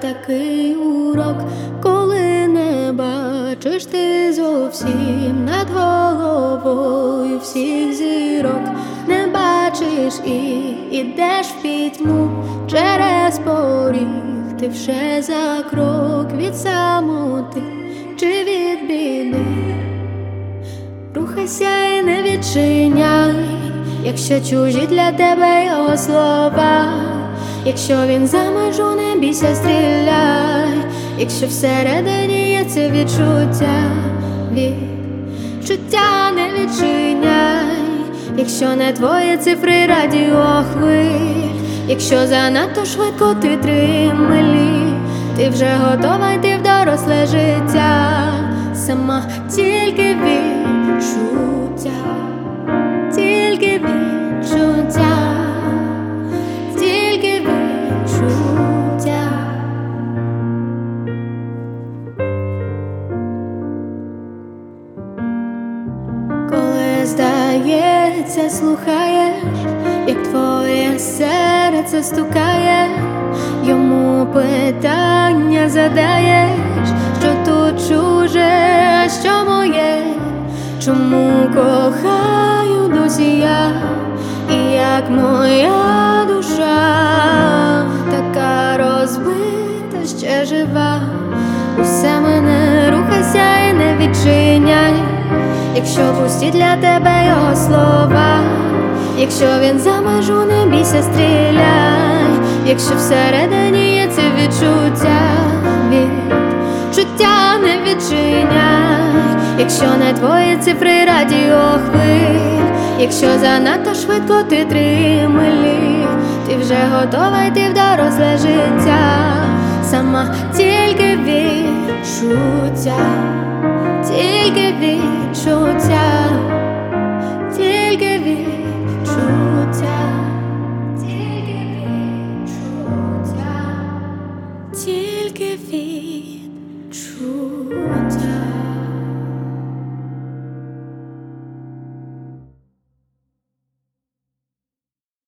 такий урок, коли не бачиш ти зовсім над головою всіх зірок. Не бачиш і ідеш в пітьму через поріг. Ти вже за крок від самоти чи від біди. Рухайся і не відчиняй, якщо чужі для тебе його слова. Якщо він за межу, не бійся, стріляй. Якщо всередині є це відчуття, відчуття не відчиняй. Якщо не твої цифри радіохвиль, якщо занадто швидко ти 3 милі, ти вже готова йти в доросле життя. Сама тільки відчуття, тільки відчуття, тільки відчуття. Коли здається, слухаєш, як твоє серце стукає, йому питання задаєш, що тут чуже, а що моє, чому кохаю досі я, і як моя душа, така розбита, ще жива. Усе мене, рухайся і не відчиняй, якщо пусті для тебе його слова. Якщо він за межу, не бійся, стріляй. Якщо всередині є це відчуття, відчуття не відчиняй. Якщо не твої цифри радіохвиль, якщо занадто швидко ти 3 милі, ти вже готова йти в доросле життя. Сама тільки відчуття, тільки відчуття, тільки відчуття, тільки відчуття, тільки відчуття.